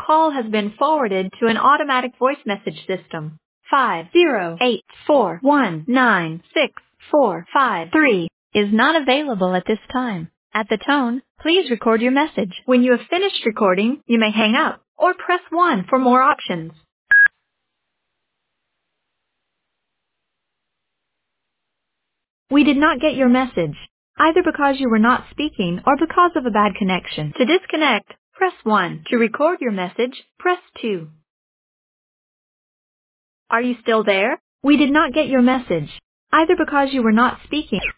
call has been forwarded to an automatic voice message system. 508419645 is not available at this time. At the tone, please record your message. When you have finished recording, you may hang up or press 1 for more options. We did not get your message, either because you were not speaking or because of a bad connection. To disconnect, press 1. To record your message, press 2. Are you still there? We did not get your message, either because you were not speaking